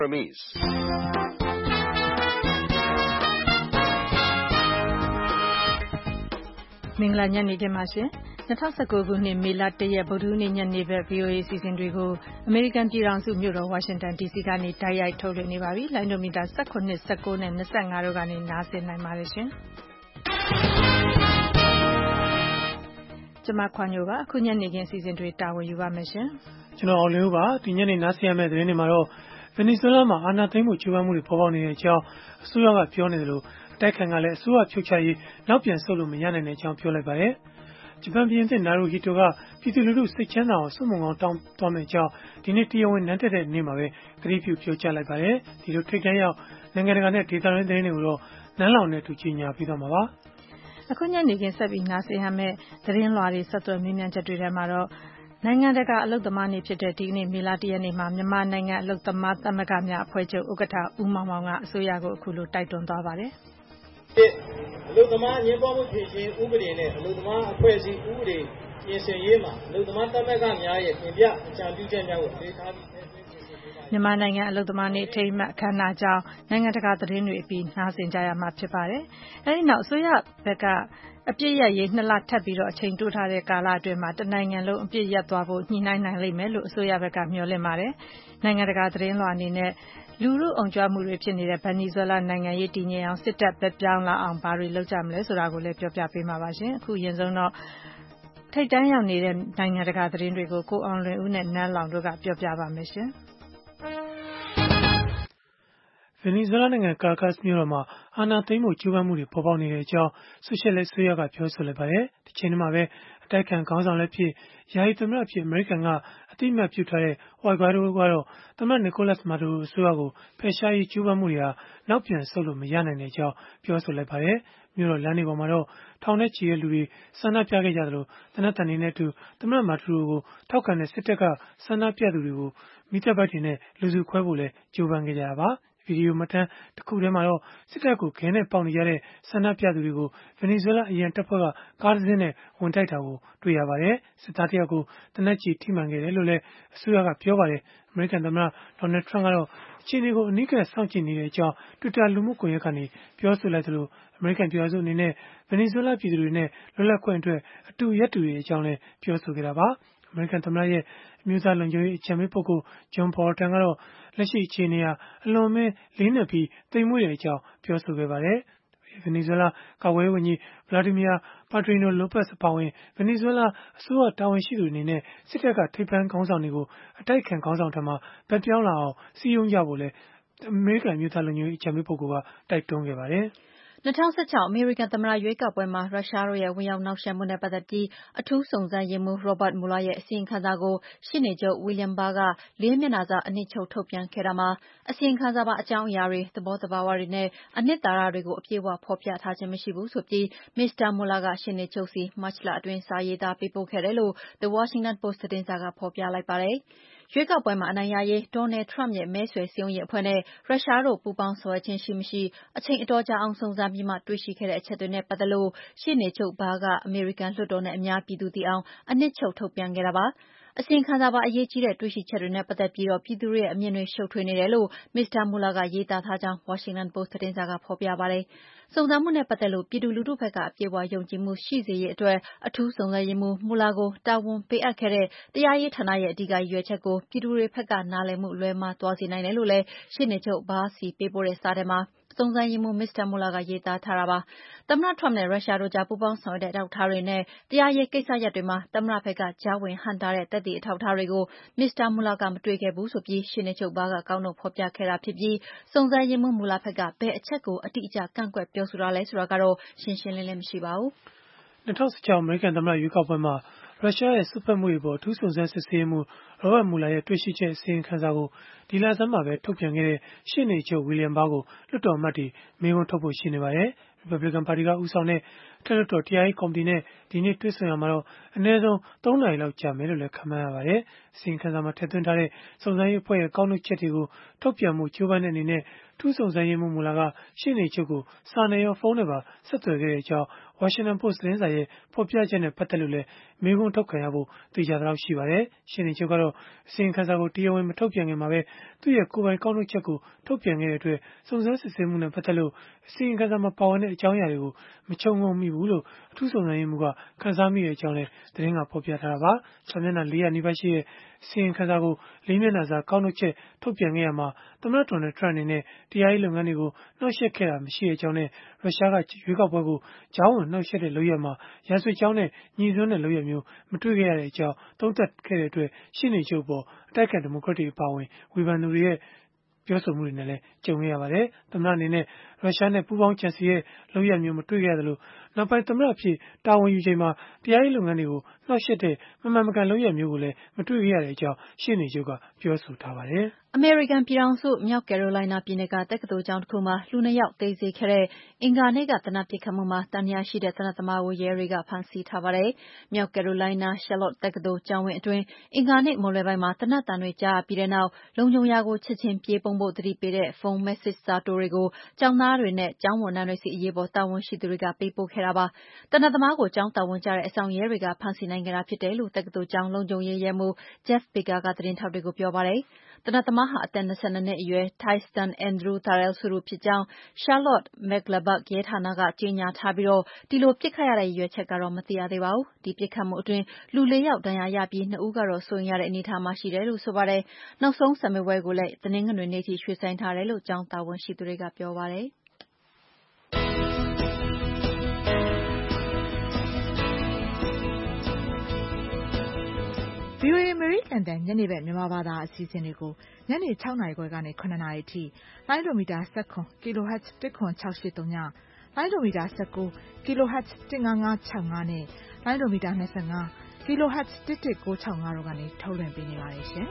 Burmese. မင်္ဂလာညနေခင်းပါရှင်။ 2019 ခုနှစ်မေလ 1 ရက်ဗုဒ္ဓဟူးနေ့ညနေဘက် VOA အစီအစဉ်တွေကိုအမေရိကန်ပြည်ထောင်စုမြို့တော်ဝါရှင်တန် DC ကနေတိုက်ရိုက်ထုတ်လွှင့်နေပါပြီ။ လိုင်းဒိုမီတာ 18, 19 နဲ့ 25 တို့ကနေနားဆင်နိုင်ပါတယ်ရှင်။ ကျွန်မခွာညိုပါအခုညနေခင်းအစီအစဉ်တွေတာဝန်ယူပါမယ်ရှင်။ကျွန်တော်အောင်လင်းဦးပါဒီညနေနားဆင်ရမယ့်သတင်းတွေမှာတော့ဗင်နီဇွဲလားမှာအာဏာသိမ်းမှုကြိုးပမ်းမှုတွေပေါ်ပေါက်နေတဲ့အကြောင်းအစိုးရကပြောနေတယ်လို့အတိုက်ခံကလည်းအစိုးရဖြုတ်ချရေးနောက်ပြန်ဆုတ်လို့မရနိုင်တဲ့အကြောင်းပြောလိုက်ပါတယ်။ဂျပန်ပြည်သစ်နာရူဟီတိုကပြည်သူလူထုစိတ်ချမ်းသာအောင်စုမုံကောင်းတောင်းသွားမယ့်အကြောင်းဒီနေ့တရားဝင်နန်းတက်တဲ့နေ့မှာပဲကတိပြုပြောကြားလိုက်ပါတယ်။ဒီလိုထိတ်တန့်ရောက်နိုင်ငံတကာနဲ့ဒေသတွင်းသတင်းတွေကိုတော့နန်းလောင်နဲ့တူကြီးညာပြီးတော့မှာပါ။အခုညနေခင်းဆက်ပြီးနားဆင်ရမယ့်သတင်းလွှာတွေဆက်သွယ်မြင်းမြန်းချက်တွေထဲမှာတော့နိုင်ငံတကာအလုပ်သမားနေ့ဖြစ်တဲ့ဒီကနေ့မေလ 1 ရက်နေ့မှာမြန်မာနိုင်ငံအလုပ်သမားသမဂ္ဂများအဖွဲ့ချုပ်ဥက္ကဋ္ဌဦးမောင်မောင်ကအစိုးရကိုအခုလိုတိုက်တွန်းသွားပါတယ်။အလုပ်သမားညှဉ်းပန်းမှုဖြေရှင်းဥပဒေနဲ့အလုပ်သမားအဖွဲ့အစည်းဥပဒေပြင်ဆင်ရေးမှာအလုပ်သမားသမဂ္ဂများရဲ့တင်ပြအကြံပြုချက်များကိုအလေးထားပြီးမြန်မာနိုင်ငံအလုပ်သမားနေ့အထိမ်းအမှတ်အခမ်းအနားကြောင်းနိုင်ငံတကာသတင်းတွေအပြီးနားဆင်ကြရမှာဖြစ်ပါတယ်။အဲဒီနောက်အစိုးရဘက်ကအပြစ်ရရေး2လထပ်ပြီးတော့အချိန်တိုးထားတဲ့ကာလအတွင်းမှာတနိုင်ငံလုံးအပြစ်ရပ်သွားဖို့ညှိနှိုင်းနိုင်လိမ့်မယ်လို့အစိုးရဘက်ကမျှော်လင့်ပါတယ်။နိုင်ငံတကာသတင်းလွှာအနေနဲ့လူမှုအုံကြွမှုတွေဖြစ်နေတဲ့ဗင်နီဇွဲလားနိုင်ငံရေးတည်ငြိမ်အောင်စစ်တပ်ဘက်ပြောင်းလာအောင်ဘာတွေလုပ်ကြမလဲဆိုတာကိုလည်းပြောပြပေးမှာပါရှင်။အခုရင်ဆုံးတော့ထိတ်တန့်ရောက်နေတဲ့နိုင်ငံတကာသတင်းတွေကိုကိုအောင်လွင်ဦးနဲ့နန်းလောင်တို့ကပြောပြပါမယ်ရှင်။ဗင်နီဇွဲလားနိုင်ငံကာရာကတ်မြို့တော်မှာအာဏာသိမ်းမှုကြိုးပမ်းမှုတွေပေါ်ပေါက်နေတဲ့အကြောင်းဆိုရှယ်လစ်အစိုးရကပြောဆိုလိုက်ပါတယ်။ဒီချိန်မှာပဲအတိုက်ခံခေါင်းဆောင်လည်းဖြစ်ယာယီသမ္မတဖြစ်အမေရိကန်ကအတိအမှတ်ပြုထားတဲ့ဝိုင်ဂွိုင်ဒိုကတော့သမ္မတနီကိုလတ်မာဒူရိုအစိုးရကိုဖယ်ရှားရေးကြိုးပမ်းမှုတွေဟာနောက်ပြန်ဆုတ်လို့မရနိုင်တဲ့အကြောင်းပြောဆိုလိုက်ပါတယ်။မြို့တော်လမ်းတွေပေါ်မှာတော့ထောင်နဲ့ချီတဲ့လူတွေဆန္ဒပြခဲ့ကြသလိုသေနတ်သံတွေနဲ့အတူသမ္မတမာဒူရိုကိုထောက်ခံတဲ့စစ်တပ်ကဆန္ဒပြသူတွေကိုမီးသတ်ပိုက်တွေနဲ့လူစုခွဲဖို့လည်းကြိုးပမ်းခဲ့ကြတာပါ။ဗီဒီယိုမှတ်တမ်းတစ်ခုထဲမှာတော့စစ်တပ်ကိုခဲနဲ့ပေါက်နေကြတဲ့ဆန္ဒပြသူတွေကိုဗင်နီဇွဲလားအရန်တပ်ဖွဲ့ကကားတစ်စင်းနဲ့ဝင်တိုက်တာကိုတွေ့ရပါတယ်။စစ်သားတစ်ယောက်ကိုသေနတ်ကျည်ထိမှန်ခဲ့တယ်လို့လည်းအစိုးရကပြောပါတယ်။အမေရိကန်သမ္မတဒေါ်နယ်ထရန့်ကတော့အခြေအနေကိုအနီးကပ်စောင့်ကြည့်နေတဲ့အကြောင်း Twitter လူမှုကွန်ရက်ကနေပြောဆိုလိုက်သလိုအမေရိကန်ပြည်ထောင်စုအနေနဲ့ဗင်နီဇွဲလားပြည်သူတွေနဲ့လွတ်လပ်ခွင့်အတွက်အတူရပ်တည်တဲ့အကြောင်းလည်းပြောဆိုခဲ့တာပါ။အမေရိကန်သမ္မတရဲ့အမျိုးသားလုံခြုံရေးအကြံပေးပုဂ္ဂိုလ် John Bolton ကတော့လက်ရှိအခြေအနေဟာအလွန်အမင်းလေးနက်ပြီးသိမ်မွေ့တဲ့အကြောင်းပြောဆိုခဲ့ပါတယ်။ဗင်နီဇွဲလားကာကွယ်ရေးဝန်ကြီး Vladimir Padrino Lopez အပါအဝင်ဗင်နီဇွဲလားအစိုးရတာဝန်ရှိသူတွေအနေနဲ့စစ်တပ်ကထိပ်ပန်းခေါင်းဆောင်တွေကိုအတိုက်ခံခေါင်းဆောင်ထံမှဘက်ပြောင်းလာအောင်စည်းရုံးကြဖို့လည်းအမေရိကန်အမျိုးသားလုံခြုံရေးအကြံပေးပုဂ္ဂိုလ်ကတိုက်တွန်းခဲ့ပါတယ်။ 2016အမေရိကန်သမ္မတရွေးကောက်ပွဲမှာရုရှားတို့ရဲ့ဝင်ရောက်နှောက်ယှက်မှုနဲ့ပတ်သက်ပြီးအထူးစုံစမ်းရေးမှူး Robert Mueller ရဲ့အစီရင်ခံစာကိုရှေ့နေချုပ် William Barr က4 မျက်နှာစာအနှစ်ချုပ်ထုတ်ပြန်ခဲ့တာမှာအစီရင်ခံစာပါအကြောင်းအရာတွေသဘောသဘာဝတွေနဲ့အနှစ်သာရတွေကိုအပြည့်အဝဖော်ပြထားခြင်းမရှိဘူးဆိုပြီးမစ္စတာ Mueller ကရှေ့နေချုပ်ဆီမတ်လအတွင်းစာရေးသားပေးပို့ခဲ့တယ်လို့ The Washington Post သတင်းစာကဖော်ပြလိုက်ပါတယ်။ရွေးကောက်ပွဲမှာအနိုင်ရရေးဒေါ်နယ်ထရမ့်ရဲ့မဲဆွယ်စည်းရုံးရေးအဖွဲ့နဲ့ရုရှားတို့ပူးပေါင်းဆောင်ရွက်ခြင်းရှိမရှိအချိန်အတော်ကြာအောင်စုံစမ်းပြီးမှတွေ့ရှိခဲ့တဲ့အချက်တွေနဲ့ပတ်သက်လို့ရှေ့နေချုပ် Barr ကအမေရိကန်လွှတ်တော်နဲ့အများပြည်သူသိအောင်အနှစ်ချုပ်ထုတ်ပြန်ခဲ့တာပါ။အစီရင်ခံစာပါအရေးကြီးတဲ့တွေ့ရှိချက်တွေနဲ့ပတ်သက်ပြီးပြည်သူတွေရဲ့အမြင်တွေရှုပ်ထွေးနေတယ်လို့မစ္စတာ Mueller ကရေးသားထားကြောင်း Washington Post သတင်းစာကဖော်ပြပါတယ်။စုံစမ်းမှုနဲ့ပတ်သက်လို့ပြည်သူလူထုဘက်ကအပြည့်အဝယုံကြည်မှုရှိစေရေးအတွက်အထူးစုံစမ်းရေးမှူး Mueller ကိုတာဝန်ပေးအပ်ခဲ့တဲ့တရားရေးဌာနရဲ့အဓိကရည်ရွယ်ချက်ကိုပြည်သူတွေဘက်ကနားလည်မှုလွဲမှားသွားစေနိုင်တယ်လို့လည်းရှေ့နေချုပ် Barr ဆီပေးပို့တဲ့စာထဲမှာစုံစမ်းရေးမှူးမစ္စတာ Mueller ကရေးသားထားတာပါ။သမ္မတထရမ့်နဲ့ရုရှားတို့ကြားပူးပေါင်းဆောင်ရွက်တဲ့အထောက်အထားတွေနဲ့တရားရေးကိစ္စရပ်တွေမှာသမ္မတဘက်ကကြားဝင်ဟန့်တားတဲ့သက်သေအထောက်အထားတွေကိုမစ္စတာ Mueller ကမတွေ့ခဲ့ဘူးဆိုပြီးရှေ့နေချုပ် Barr ကကောက်နှုတ်ဖော်ပြခဲ့တာဖြစ်ပြီးစုံစမ်းရေးမှူး Mueller ဘက်ကဘယ်အချက်ကိုအတိအကျကန့်ကွက်ပြောဆိုတာလဲဆိုတာကတော့ရှင်းရှင်းလင်းလင်းမရှိပါဘူး။2016အမေရိကန်သမ္မတရွေးကောက်ပွဲမှာရုရှားရဲ့စွက်ဖက်မှုတွေပေါ်အထူးစုံစမ်းစစ်ဆေးမှု Robert Mueller ရဲ့တွေ့ရှိချက်အစီရင်ခံစာကိုဒီလဆန်းမှာပဲထုတ်ပြန်ခဲ့တဲ့ရှေ့နေချုပ် William Barr ကိုလွှတ်တော်အမတ်တွေမေးခွန်းထုတ်ဖို့ရှိနေပါတယ်။ Republican ပါတီကဦးဆောင်တဲ့ထက်လွှတ်တော်တရားရေးကော်မတီနဲ့ဒီနေ့တွေ့ဆုံရမှာတော့အနည်းဆုံး3 နာရီလောက်ကြာမယ်လို့လည်းခန့်မှန်းရပါတယ်။အစီရင်ခံစာမှာထည့်သွင်းထားတဲ့စုံစမ်းရေးအဖွဲ့ရဲ့ကောက်နှုတ်ချက်တွေကိုထုတ်ပြန်မှုကြိုးပမ်းတဲ့အနေနဲ့ထူးစုံစမ်းရေးမှူးမူလာကရှေ့နေချုပ်ကိုစာနဲ့ရောဖုန်းနဲ့ပါဆက်သွယ်ခဲ့တဲ့အကြောင်း Washington Post သတင်းစာရဲ့ဖော်ပြချက်နဲ့ပတ်သက်လို့လည်းမေးခွန်းထုတ်ခံရဖို့သိကြတော့ရှိပါတယ်။ရှေ့နေချုပ်ကတော့အစီရင်ခံစာကိုတရားဝင်မထုတ်ပြန်ခင်မှာပဲသူ့ရဲ့ကိုယ်ပိုင်ကောက်နှုတ်ချက်ကိုထုတ်ပြန်ခဲ့တဲ့အတွက်စုံစမ်းစစ်ဆေးမှုနဲ့ပတ်သက်လို့အစီရင်ခံစာမှာပါဝင်တဲ့အကြောင်းအရာတွေကိုမခြုံငုံမိဘူးလို့အထူးစုံစမ်းရေးမှူးကခန်းစားမိတဲ့အကြောင်းလည်းသတင်းကဖော်ပြထားတာပါ။စာမျက်နှာ400နီးပါးရှိတဲ့အစီရင်ခံစာကို4 မျက်နှာစာကောက်နှုတ်ချက်ထုတ်ပြန်ခဲ့ရမှာသမ္မတဒေါ်နယ်ထရန့်အနေနဲ့တရားရေးလုပ်ငန်းတွေကိုနှောက်ယှက်ခဲ့တာမရှိတဲ့အကြောင်းနဲ့ရုရှားကရွေးကောက်ပွဲကိုကြောင်းဝင်နှောက်ယှက်တဲ့လုပ်ရမှာရာဇဝတ်ကြောင်းနဲ့ညီစွန်းတဲ့လုပ်ရမျိုးမတွေ့ခဲ့ရတဲ့အကြောင်းသုံးသပ်ခဲ့တဲ့အတွက်ရှင်းနေချုပ်ပေါ်အတိုက်အခံဒီမိုကရက်တွေအပါအဝင်ဝေဖန်သူတွေရဲ့ပြောဆိုမှုတွေနဲ့လည်းကြုံရပါတယ်။သမ္မတအနေနဲ့ရုရှားနဲ့ပူးပေါင်းကြံစည်ရဲ့လုပ်ရမျိုးမတွေ့ခဲ့ရသလိုနောက်ပိုင်းသမ္မတအဖြစ်တာဝန်ယူချိန်မှာတရားရေးလုပ်ငန်းတွေကိုနှောက်ယှက်တဲ့မမှန်မကန်လုပ်ရမျိုးကိုလည်းမတွေ့ခဲ့ရတဲ့အကြောင်းရှင်းနေချုပ်ကပြောဆိုထားပါတယ်။အမေရိကန်ပြည်ထောင်စုမြောက်ကယ်ရိုလိုင်းနားပြည်နယ်ကတက္ကသိုလ်ကျောင်းတစ်ခုမှာလူ2 ယောက်သေစေခဲ့တဲ့အင်္ဂါနေ့ကသေနတ်ပစ်ခတ်မှုမှာသံသယရှိတဲ့သေနတ်သမားကိုရဲတွေကဖမ်းဆီးထားပါတယ်။မြောက်ကယ်ရိုလိုင်းနား Charlotte တက္ကသိုလ်ကျောင်းဝင်းအတွင်းအင်္ဂါနေ့မွန်းလွဲပိုင်းမှာသေနတ်သံတွေကြားရပြီးတဲ့နောက်လုံခြုံရာကိုချက်ချင်းပြေးပုန်းဖို့သတိပေးတဲ့ဖုန်း message စာတိုတွေကိုကျောင်းသားတွေနဲ့ကျောင်းဝန်ထမ်းတွေဆီအရေးပေါ်တာဝန်ရှိသူတွေကပေးပို့ခဲ့တာပါ။သေနတ်သမားကိုကျောင်းတာဝန်ကျတဲ့အဆောင်ရဲတွေကဖမ်းဆီးနိုင်ခဲ့တာဖြစ်တယ်လို့တက္ကသိုလ်ကျောင်းလုံခြုံရေးရဲမှူး Jeff Baker ကသတင်းထောက်တွေကိုပြောပါတယ်။သေနတ်သမားဟာအသက်22 နှစ်အရွယ် Tyston Andrew Terrell ဆိုသူဖြစ်ကြောင်း Charlotte Mecklenburg ရဲဌာနကကြေညာထားပြီးဒီလိုပစ်ခတ်ရတဲ့ရည်ရွယ်ချက်ကတော့မသိရသေးပါဘူး။ဒီပစ်ခတ်မှုအတွင်းလူ 4 ယောက်ဒဏ်ရာရပြီး2 ဦးကတော့စိုးရိမ်ရတဲ့အနေအထားမှာရှိတယ်လို့ဆိုပါတယ်။နောက်ဆုံးစာမေးပွဲကိုလည်းတနင်္ဂနွေနေ့ထိရွှေ့ဆိုင်းထားတယ်လို့ကျောင်းတာဝန်ရှိသူတွေကပြောပါတယ်။ VOA အမေရိကန်တန်ညနေဘက်မြန်မာဘာသာအစီအစဉ်တွေကိုညနေ 6 နာရီခွဲကနေ 9 နာရီအထိလိုင်းဒိုမီတာ17 kHz 10683ညလိုင်းဒိုမီတာ19 kHz 15565နဲ့လိုင်းဒိုမီတာ25 kHz 11965တို့ကနေထုတ်လွှင့်ပေးနေပါတယ်ရှင်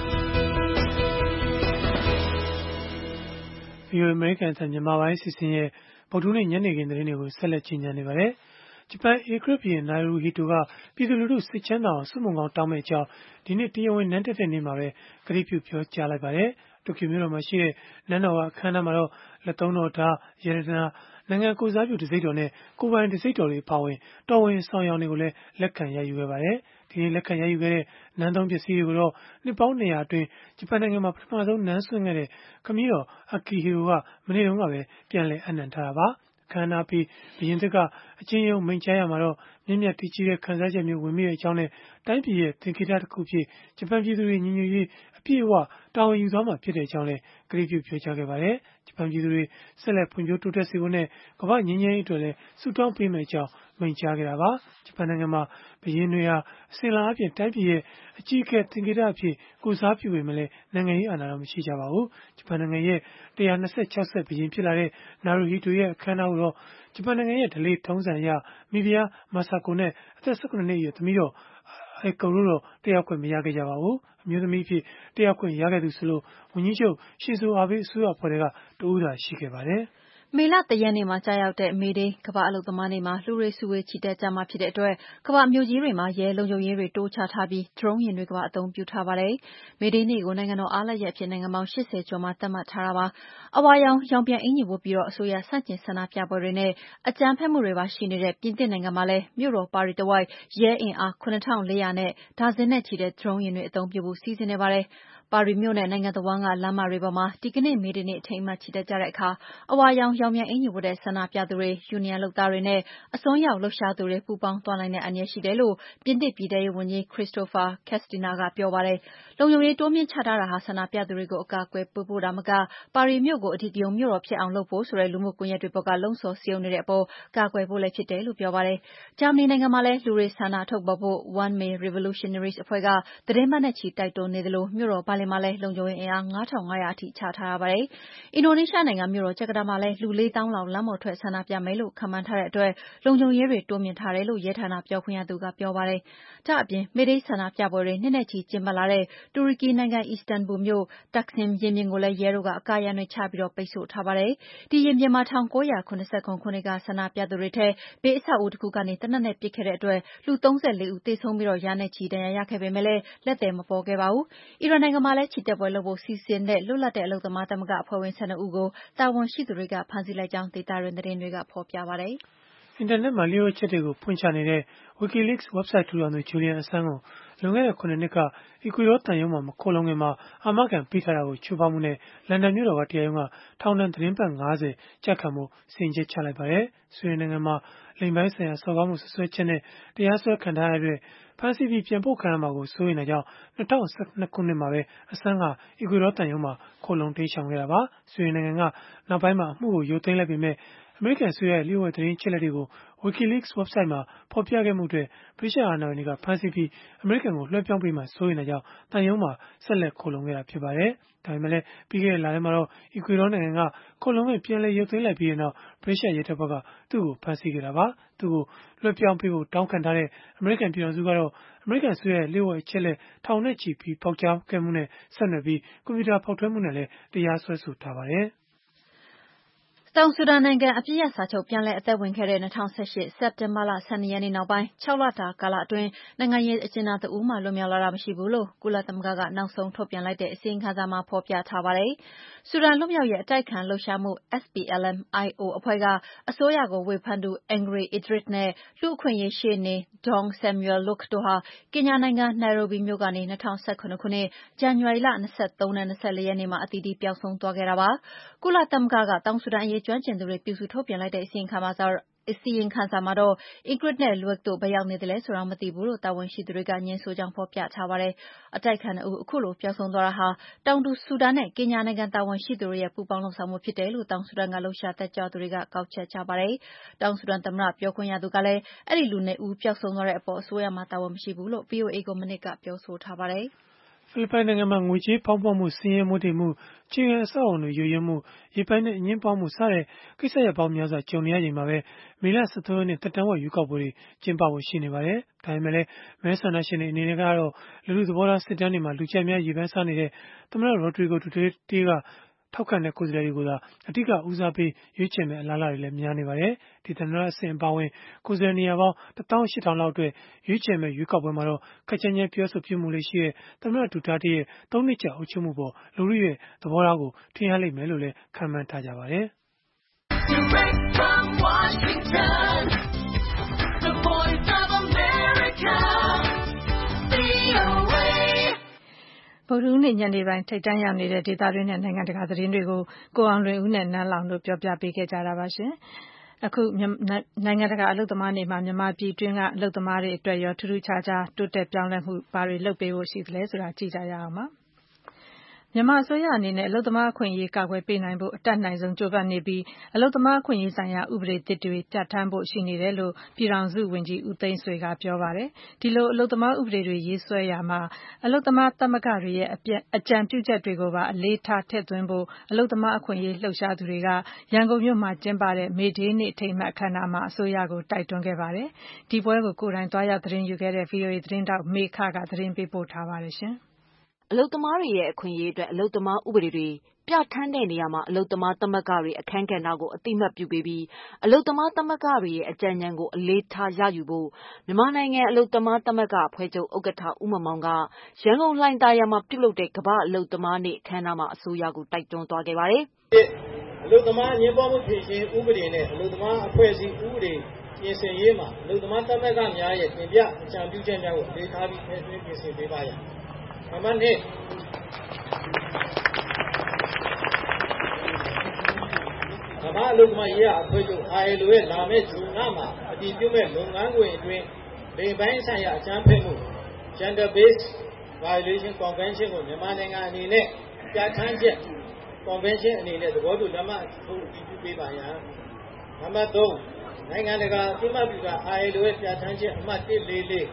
။ VOA အမေရိကန်တန်မြန်မာပိုင်းအစီအစဉ်ရဲ့ဗုဒ္ဓဟူးနေ့ညနေခင်းသတင်းတွေကိုဆက်လက်ကြီးညာနေပါတယ်။ဂျပန်ဧကရာဇ်ဘုရင် Naruhito ကပြည်သူလူထုစိတ်ချမ်းသာအောင်ဆုမွန်ကောင်းတောင်းမယ့်အကြောင်းဒီနေ့တရားဝင်နန်းတက်တဲ့နေ့မှာပဲကတိပြုပြောကြားလိုက်ပါတယ်။တိုကျိုမြို့တော်မှာရှိတဲ့နန်းတော်ကအခမ်းအနားမှာတော့လက်သုံးတော်ဓာတ်ရတနာနိုင်ငံကိုယ်စားပြုတံဆိပ်တော်နဲ့ကိုယ်ပိုင်တံဆိပ်တော်တွေအပါအဝင်တော်ဝင်ဆောင်ရောင်တွေကိုလည်းလက်ခံရယူခဲ့ပါတယ်။ဒီနေ့လက်ခံရယူခဲ့တဲ့နန်းသုံးပစ္စည်းတွေကိုတော့နှစ်ပေါင်း200အတွင်းဂျပန်နိုင်ငံမှာပထမဆုံးနန်းဆွင့်ခဲ့တဲ့ခမည်းတော် Akihito ကမနေ့တုန်းကပဲပြန်လည်အပ်နှံထားတာပါ။အခမ်းအနားပြီးဘုရင်သစ်ကအကျဉ်းရုံးမိန့်ကြားရမှာတော့မြင့်မြတ်တည်ကြည်တဲ့ခံစားချက်မျိုးဝင်မိတဲ့အကြောင်းနဲ့တိုင်းပြည်ရဲ့သင်္ကေတတစ်ခုဖြစ်ဂျပန်ပြည်သူတွေညီညွတ်ရေးအပြည့်အဝတာဝန်ယူသွားမှာဖြစ်တဲ့အကြောင်းလည်းကတိပြုပြောကြားခဲ့ပါတယ်။ဂျပန်ပြည်သူတွေဆက်လက်ဖွံ့ဖြိုးတိုးတက်စေဖို့နဲ့ကမ္ဘာ့ငြိမ်းချမ်းရေးအတွက်လည်းဆုတောင်းပေးမယ့်အကြောင်းမိန့်ကြားခဲ့တာပါ။ဂျပန်နိုင်ငံမှာဘုရင်တွေဟာအစဉ်အလာအပြင်တိုင်းပြည်ရဲ့အကြီးအကဲသင်္ကေတအဖြစ်ကိုယ်စားပြုပေမဲ့လည်းနိုင်ငံရေးအာဏာတော့မရှိကြပါဘူး။ဂျပန်နိုင်ငံရဲ့126 ဆက်ဘုရင်ဖြစ်လာတဲ့ Naruhito ရဲ့အခမ်းအနားကိုတော့ဂျပန်နိုင်ငံရဲ့ဓလေ့ထုံးစံအရမိဖုရား Masako နဲ့အသက်18 နှစ်အရွယ်သမီးတော် Aiko တို့တော့တက်ရောက်ခွင့်မရခဲ့ကြပါဘူး။အမျိုးသမီးအဖြစ်တက်ရောက်ခွင့်ရခဲ့သူဆိုလို့ဝန်ကြီးချုပ် Shinzo Abe အစိုးရအဖွဲ့ကတဦးသာရှိခဲ့ပါတယ်။မေလ 1 ရက်နေ့မှာကျရောက်တဲ့မေဒေးကမ္ဘာအလုပ်သမားနေ့မှာလူတွေစုဝေးချီတက်ကြမှာဖြစ်တဲ့အတွက်ကမ္ဘာမြို့ကြီးတွေမှာရဲလုံခြုံရေးတွေတိုးချထားပြီးဒရုန်းယာဉ်တွေကပါအသုံးပြုထားပါတယ်။မေဒေးနေ့ကိုနိုင်ငံတော်အားလပ်ရက်အဖြစ်နိုင်ငံပေါင်း80ကျော်မှာသတ်မှတ်ထားတာပါ။အဝါရောင်ရောင်ပြန်အင်္ကျီဝတ်ပြီးအစိုးရဆန့်ကျင်ဆန္ဒပြပွဲတွေနဲ့အကြမ်းဖက်မှုတွေပါရှိနေတဲ့ပြင်သစ်နိုင်ငံမှာလည်းမြို့တော်ပါရီတဝိုက်ရဲအင်အား 7400 နဲ့ဒါဇင်နဲ့ချီတဲ့ဒရုန်းယာဉ်တွေအသုံးပြုဖို့စီစဉ်နေပါတယ်။ပါရီမြို့နဲ့နိုင်ငံတဝန်းကလမ်းမတွေပေါ်မှာဒီကနေ့မေဒေးနေ့အထိမ်းအမှတ်ချီတက်ကြတဲ့အခါအဝါရောင်ရောင်ပြန်အင်္ကျီဝတ်တဲ့ဆန္ဒပြသူတွေယူနီယံလုပ်သားတွေနဲ့အစွန်းရောက်လှုပ်ရှားသူတွေပူးပေါင်းသွားနိုင်တဲ့အန္တရာယ်ရှိတယ်လို့ပြင်သစ်ပြည်ထဲရေးဝန်ကြီး Christophe Castaner ကပြောပါတယ်။လုံခြုံရေးတိုးမြှင့်ချထားတာဟာဆန္ဒပြသူတွေကိုအကာအကွယ်ပေးဖို့သာမကပါရီမြို့ကိုအဓိကရုဏ်းမြို့တော်ဖြစ်အောင်လုပ်ဖို့ဆိုတဲ့လူမှုကွန်ရက်တွေပေါ်ကလှုံ့ဆော်စည်းရုံးနေတဲ့အပေါ်ကာကွယ်ဖို့လည်းဖြစ်တယ်လို့ပြောပါတယ်။ဂျာမနီနိုင်ငံမှာလည်းလူတွေဆန္ဒထုတ်ဖော်ဖို့ One May Revolutionaries အဖွဲ့ကသီတင်းပတ်နဲ့ချီတိုက်တွန်းနေသလိုမြို့တော်ဘာလီမှာလည်းလုံခြုံရေးအင်အား 5,500 အထိချထားရပါတယ်။ အင်ဒိုနီးရှားနိုင်ငံမြို့တော်ဂျကာတာမှာလည်းလူ 4,000 လောက်လမ်းပေါ်ထွက်ဆန္ဒပြမယ်လို့ခန့်မှန်းထားတဲ့အတွက်လုံခြုံရေးတွေတိုးမြှင့်ထားတယ်လို့ရဲဌာနပြောခွင့်ရသူကပြောပါတယ်။ဒါ့အပြင်မေဒေးဆန္ဒပြပွဲတွေနှစ်နဲ့ချီကျင်းပလာတဲ့တူရကီနိုင်ငံအီစတန်ဘူလ်မြို့ Taksim ရင်ပြင်ကိုလည်းရဲတို့ကအကာအရံတွေချပြီးပိတ်ဆို့ထားပါတယ်။ဒီရင်ပြင်မှာ1977 ခုနှစ်ကဆန္ဒပြသူတွေထဲဘေးအဆောက်အဦတစ်ခုကနေသေနတ်နဲ့ပစ်ခဲ့တဲ့အတွက်လူ 34 ဦးသေဆုံးပြီးရာနဲ့ချီဒဏ်ရာရခဲ့ပေမဲ့လက်သည်မပေါ်ခဲ့ပါဘူး။အီရန်နိုင်ငံမှာလည်းချီတက်ပွဲလုပ်ဖို့စီစဉ်တဲ့လွတ်လပ်တဲ့အလုပ်သမားသမဂ္ဂအဖွဲ့ဝင်12 ဦးကိုတာဝန်ရှိသူတွေကဖမ်းဆီးလိုက်ကြောင်းဒေသတွင်းသတင်းတွေကဖော်ပြပါတယ်။အင်တာနက်မှာလျှို့ဝှက်ချက်တွေကိုဖွင့်ချနေတဲ့ WikiLeaks website ထူထောင်သူ Julian Assange ကိုလွန်ခဲ့တဲ့7 နှစ်ကအီကွေဒေါသံရုံးမှာမခိုလှုံခင်အာမခံပေးထားတာကိုချိုးဖောက်မှုနဲ့လန်ဒန်မြို့တော်ကတရားရုံးကထောင်ဒဏ်သီတင်းပတ် 50 ကျခံဖို့စီရင်ချက်ချလိုက်ပါတယ်။ဆွီဒင်နိုင်ငံမှာလိင်ပိုင်းဆိုင်ရာစော်ကားမှုစွပ်စွဲချက်နဲ့တရားစွဲခံထားရတဲ့ဖမ်းဆီးပြီးပြန်ပို့ခံရမှာကိုစိုးရိမ်တာကြောင့်2012 ခုနှစ်မှာပဲAssangeကအီကွေဒေါသံရုံးမှာခိုလှုံတိမ်းရှောင်ခဲ့တာပါ။ဆွီဒင်နိုင်ငံကနောက်ပိုင်းမှာအမှုကိုရုပ်သိမ်းလိုက်ပေမဲ့အမေရိကန်အစိုးရရဲ့လျှို့ဝှက်သတင်းအချက်အလက်တွေကို WikiLeaks website မှာဖော်ပြခဲ့မှုအတွက်ဗြိတိန်အာဏာပိုင်တွေကဖမ်းဆီးပြီးအမေရိကန်ကိုလွှဲပြောင်းပေးမှာစိုးရိမ်တာကြောင့်သံရုံးမှာဆက်လက်ခိုလှုံခဲ့တာဖြစ်ပါတယ်။ဒါပေမဲ့လည်းပြီးခဲ့တဲ့လထဲမှာတော့အီကွေဒေါနိုင်ငံကခိုလှုံခွင့်ပြန်လည်ရုပ်သိမ်းလိုက်ပြီးနောက်ဗြိတိန်ရဲတပ်ဖွဲ့ကသူ့ကိုဖမ်းဆီးခဲ့တာပါ။သူ့ကိုလွှဲပြောင်းပေးဖို့တောင်းခံထားတဲ့အမေရိကန်ပြည်ထောင်စုကတော့အမေရိကန်အစိုးရရဲ့လျှို့ဝှက်အချက်အလက်ထောင်နဲ့ချီပြီးပေါက်ကြားခဲ့မှုနဲ့ဆက်နွယ်ပြီးကွန်ပျူတာဖောက်ထွင်းမှုနဲ့လည်းတရားစွဲဆိုထားပါတယ်။တောင်ဆူဒန်နိုင်ငံအပစ်ရပ်စာချုပ်ပြန်လည်အသက်ဝင်ခဲ့တဲ့2018စက်တင်ဘာလ12ရက်နေ့နောက်ပိုင်း6 လတာကာလအတွင်းနိုင်ငံရေးအကျဉ်းသားတဦးမှလွတ်မြောက်လာတာမရှိဘူးလို့ကုလသမဂ္ဂကနောက်ဆုံးထုတ်ပြန်လိုက်တဲ့အစီရင်ခံစာမှာဖော်ပြထားပါတယ်။ဆူဒန်လွတ်မြောက်ရေးအတိုက်အခံလှုပ်ရှားမှု SPLM-IO အဖွဲ့ကအစိုးရကိုဝေဖန်သူ Angry Idris နဲ့လူ့အခွင့်အရေးရှေ့နေ Dong Samuel Luke တို့ဟာကင်ညာနိုင်ငံနိုင်ရိုဘီမြို့ကနေ2017ခုနှစ်ဇန်နဝါရီလ23နဲ့24ရက်နေ့မှာအသီးသီးပျောက်ဆုံးသွားခဲ့တာပါ။ကုလသမဂ္ဂကတောင်ဆူဒန်အရေးကျွမ်းကျင်သူတွေပြုစုထုတ်ပြန်လိုက်တဲ့အစီရင်ခံစာမှာတော့ Ingrid နဲ့ Luke တို့ဘယ်ရောက်နေသလဲဆိုတာမသိဘူးလို့တာဝန်ရှိသူတွေကငြင်းဆိုကြောင်းဖော်ပြထားပါတယ်။အတိုက်အခံ2ဦးအခုလိုပျောက်ဆုံးသွားတာဟာတောင်ဆူဒန်နဲ့ကင်ညာနိုင်ငံတာဝန်ရှိသူတွေရဲ့ပူးပေါင်းလုပ်ဆောင်မှုဖြစ်တယ်လို့တောင်ဆူဒန်ကလှုပ်ရှားတက်ကြွသူတွေကကောက်ချက်ချပါတယ်။တောင်ဆူဒန်သမ္မတပြောခွင့်ရသူကလည်းအဲဒီလူ2ဦးပျောက်ဆုံးသွားတဲ့အပေါ်အစိုးရမှာတာဝန်မရှိဘူးလို့ VOA ကိုမနှစ်ကပြောဆိုထားပါတယ်။ဖိလစ်ပိုင်နိုင်ငံမှာငွေကြေးဖောင်းပွမှု၊ဆင်းရဲမွဲတေမှု၊အခြေခံအဆောက်အအုံတွေယိုယွင်းမှု၊ရေပိုင်နက်အငြင်းပွားမှုစတဲ့ကိစ္စရပ်ပေါင်းများစွာကြုံနေရချိန်မှာပဲမေလ13ရက်နေ့သက်တမ်းဝက်ရွေးကောက်ပွဲတွေကျင်းပဖို့ရှိနေပါတယ်။ဒါပေမဲ့လည်းမဲဆန္ဒရှင်တွေအနေနဲ့ကတော့လူထုသဘောထားစစ်တမ်းတွေမှာလူကြိုက်များရေပန်းစားနေတဲ့သမ္မတရိုဒရီဂိုဒူတေးတေးကထောက်ခံတဲ့ကိုယ်စားလှယ်တွေကိုသာအဓိကဦးစားပေးရွေးချယ်မယ့်အလားအလာတွေလည်းများနေပါတယ်။ဒေသန္တရအဆင့်အပါအဝင်ကိုယ်စားလှယ်နေရာပေါင်း 18000 လောက်အတွက်ရွေးချယ်မယ့်ရွေးကောက်ပွဲမှာတော့ခက်ကြမ်းကြမ်းပြောဆိုပြမှုလေးရှိတဲ့သမ္မတဒူတာတေးရဲ့3 နှစ်ကြာအုပ်ချုပ်မှုပေါ်လူထုရဲ့သဘောထားကိုထင်ဟပ်လိမ့်မယ်လို့လည်းခန့်မှန်းထားကြပါတယ်။ Direct from Washington, the voice of America, VOA. ဗုဒ္ဓဟူးနေ့ညနေပိုင်းထိပ်တန်းရောက်နေတဲ့ဒေသတွင်းနဲ့နိုင်ငံတကာသတင်းတွေကိုကိုအောင်လွင်ဦးနဲ့နန်းလောင်တို့ပြောပြပေးခဲ့ကြတာပါရှင်။အခုနိုင်ငံတကာအလုပ်သမားနေ့မှာမြန်မာပြည်တွင်းကအလုပ်သမားတွေအတွက်ရောထူးထူးခြားခြားတိုးတက်ပြောင်းလဲမှုဘာတွေလုပ်ပေးဖို့ရှိသလဲဆိုတာကြည့်ကြရအောင်ပါ။မြန်မာအစိုးရအနေနဲ့အလုပ်သမားအခွင့်အရေးကာကွယ်ပေးနိုင်ဖို့အတတ်နိုင်ဆုံးကြိုးပမ်းနေပြီးအလုပ်သမားအခွင့်အရေးဆိုင်ရာဥပဒေသစ်တွေပြဋ္ဌာန်းဖို့ရှိနေတယ်လို့ပြည်ထောင်စုဝန်ကြီးဦးသိန်းဆွေကပြောပါတယ်။ဒီလိုအလုပ်သမားဥပဒေတွေရေးဆွဲရာမှာအလုပ်သမားသမဂ္ဂတွေရဲ့အကြံပြုချက်တွေကိုပါအလေးထားထည့်သွင်းဖို့အလုပ်သမားအခွင့်အရေးလှုပ်ရှားသူတွေကရန်ကုန်မြို့မှာကျင်းပတဲ့မေဒေးနေ့အထိမ်းအမှတ်အခမ်းအနားမှာအစိုးရကိုတိုက်တွန်းခဲ့ပါတယ်။ဒီပွဲကိုကိုယ်တိုင်သွားရောက်သတင်းယူခဲ့တဲ့ VOA သတင်းထောက်မေခကသတင်းပေးပို့ထားပါတယ်ရှင်။အလုပ်သမားတွေရဲ့အခွင့်အရေးအတွက်အလုပ်သမားဥပဒေတွေပြဋ္ဌာန်းတဲ့နေရာမှာအလုပ်သမားသမဂ္ဂတွေအခန်းကဏ္ဍကိုအသိအမှတ်ပြုပေးပြီးအလုပ်သမားသမဂ္ဂတွေရဲ့အကြံဉာဏ်ကိုအလေးထားရယူဖို့မြန်မာနိုင်ငံအလုပ်သမားသမဂ္ဂအဖွဲ့ချုပ်ဥက္ကဋ္ဌဦးမောင်မောင်ကရန်ကုန်လှိုင်သာယာမှာပြုလုပ်တဲ့ကမ္ဘာ့အလုပ်သမားနေ့အခမ်းအနားမှာအစိုးရကိုတိုက်တွန်းသွားခဲ့ပါတယ်။အလုပ်သမားအငြင်းပွားမှုဖြေရှင်းဥပဒေနဲ့အလုပ်သမားအဖွဲ့အစည်းဥပဒေပြင်ဆင်ရေးမှာအလုပ်သမားသမဂ္ဂများရဲ့တင်ပြအကြံပြုချက်များကိုအလေးထားပြီးထည့်သွင်းပြင်ဆင်ပေးပါရမယ်။နံပါတ်2ကမ္ဘာ့အလုပ်သမားရေးရာအဖွဲ့ချုပ် ILO ရဲ့လာမယ့်ဇွန်လမှာအတည်ပြုမဲ့လုပ်ငန်းခွင်အတွင်းလိင်ပိုင်းဆိုင်ရာအကြမ်းဖက်မှု Gender Based Violation Convention ကိုမြန်မာနိုင်ငံအနေနဲ့ပြဋ္ဌာန်းချက် Convention အနေနဲ့သဘောတူလက်မှတ်ထိုးအတည်ပြုပေးပါရန်။နံပါတ်3နိုင်ငံတကာအသိအမှတ်ပြုတာ ILO ရဲ့ပြဋ္ဌာန်းချက်အမှတ်144